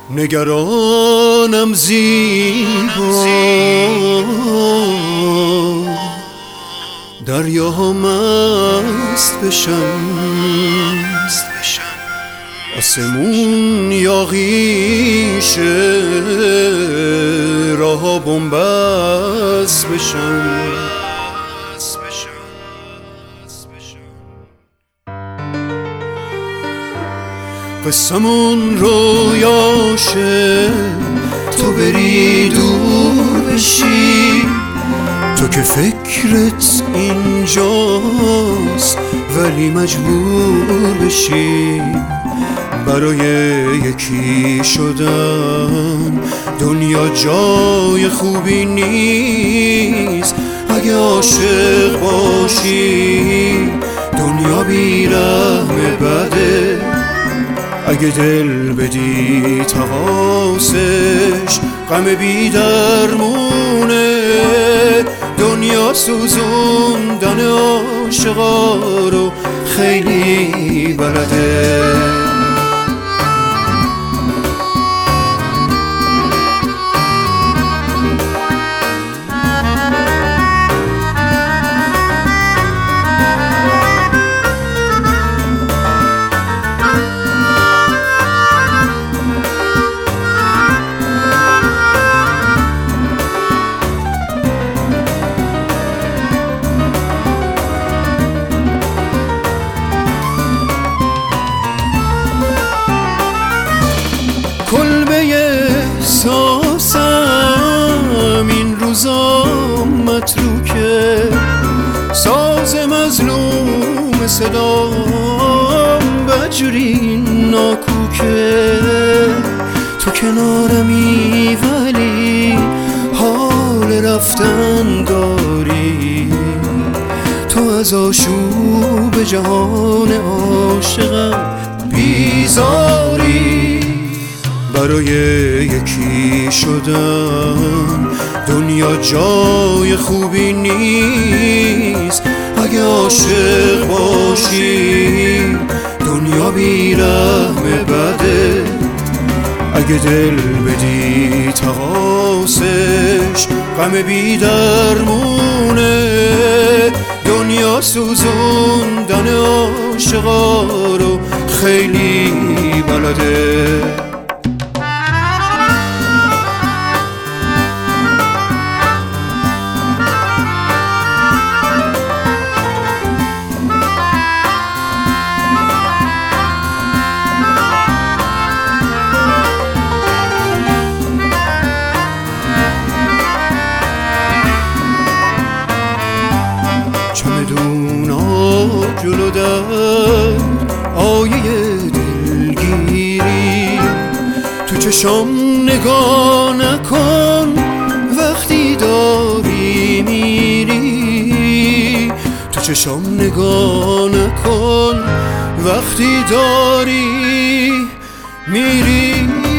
نگرانم زیبا دریا مست بشم، آسمون یاغیشه راه بنبست بشم. قصمون رویاشه تو بری دور بشی، تو که فکرت اینجاست ولی مجبور بشی. برای یکی شدن دنیا جای خوبی نیست، اگه عاشق باشی دنیا بی‌رحم بده. اگه دل بدی تقاسش غم بی درمونه، دنیا سوزوندن عاشقا رو خیلی بلده. کلبه احساسم این روزا متروکه، ساز مظلوم صدام بجری ناکوکه. تو کنارمی ولی حال رفتن داری، تو از آشوب جهان عاشقم بیزاری. برای یکی شدن دنیا جای خوبی نیست، اگه عاشق باشی دنیا بی‌رحم بده. اگه دل بدی تقاسش غم بی درمونه، دنیا سوزوندن عاشقا رو خیلی بلده. چمدونا جلو در آیه دلگیری، تو چشام نگاه نکن وقتی داری میری. تو چشام نگاه نکن وقتی داری میری.